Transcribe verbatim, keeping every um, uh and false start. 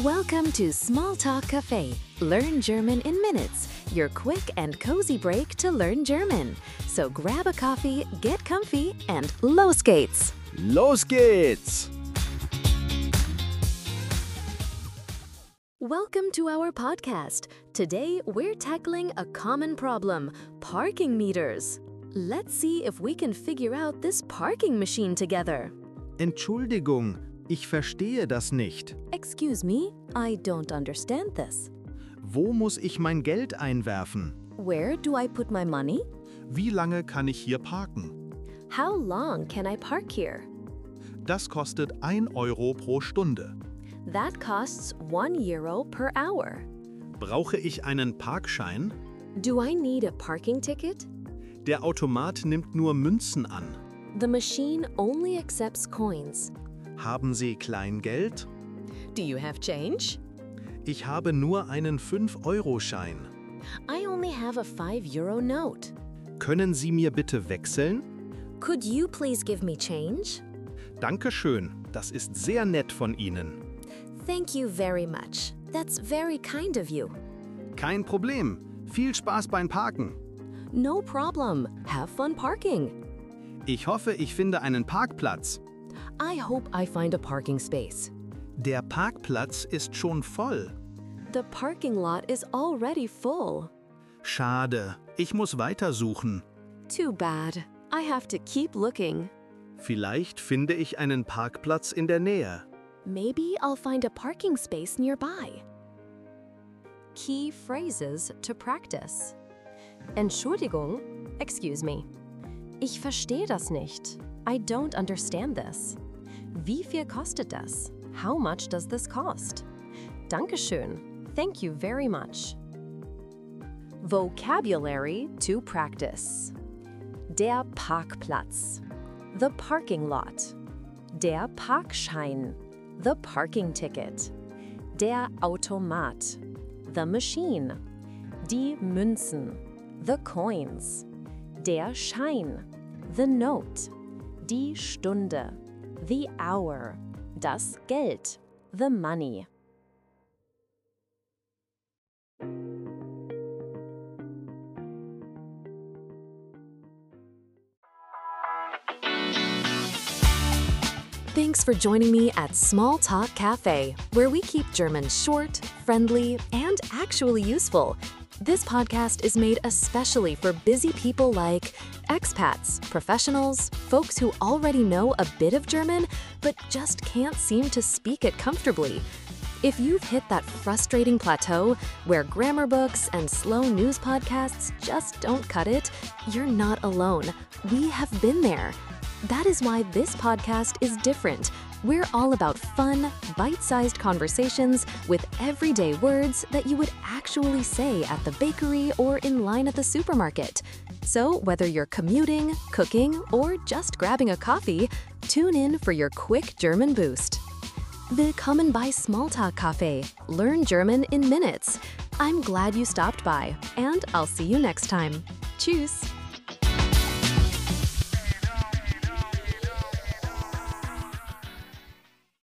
Welcome to Small Talk Cafe. Learn German in minutes. Your quick and cozy break to learn German. So grab a coffee, get comfy, and los geht's! Los geht's! Welcome to our podcast. Today, we're tackling a common problem, parking meters. Let's see if we can figure out this parking machine together. Entschuldigung, ich verstehe das nicht. Excuse me, I don't understand this. Wo muss ich mein Geld einwerfen? Where do I put my money? Wie lange kann ich hier parken? How long can I park here? Das kostet ein Euro pro Stunde. That costs one euro per hour. Brauche ich einen Parkschein? Do I need a parking ticket? Der Automat nimmt nur Münzen an. The machine only accepts coins. Haben Sie Kleingeld? Do you have change? Ich habe nur einen fünf Euro Schein. I only have a five euro note. Können Sie mir bitte wechseln? Could you please give me change? Dankeschön, das ist sehr nett von Ihnen. Thank you very much. That's very kind of you. Kein Problem. Viel Spaß beim Parken. No problem. Have fun parking. Ich hoffe, ich finde einen Parkplatz. I hope I find a parking space. Der Parkplatz ist schon voll. The parking lot is already full. Schade, ich muss weitersuchen. Too bad. I have to keep looking. Vielleicht finde ich einen Parkplatz in der Nähe. Maybe I'll find a parking space nearby. Key phrases to practice. Entschuldigung, excuse me. Ich verstehe das nicht. I don't understand this. Wie viel kostet das? How much does this cost? Dankeschön. Thank you very much. Vocabulary to practice. Der Parkplatz. The parking lot. Der Parkschein. The parking ticket. Der Automat. The machine. Die Münzen. The coins. Der Schein. The note. Die Stunde. The hour. Das Geld. The money. Thanks for joining me at Small Talk Cafe, where we keep German short, friendly, and actually useful. This podcast is made especially for busy people like expats, professionals, folks who already know a bit of German but just can't seem to speak it comfortably. If you've hit that frustrating plateau where grammar books and slow news podcasts just don't cut it, you're not alone. We have been there. That is why this podcast is different. We're all about fun, bite-sized conversations with everyday words that you would actually say at the bakery or in line at the supermarket. So whether you're commuting, cooking, or just grabbing a coffee, tune in for your quick German boost. Willkommen bei Smalltalk Cafe. Learn German in minutes. I'm glad you stopped by, and I'll see you next time. Tschüss!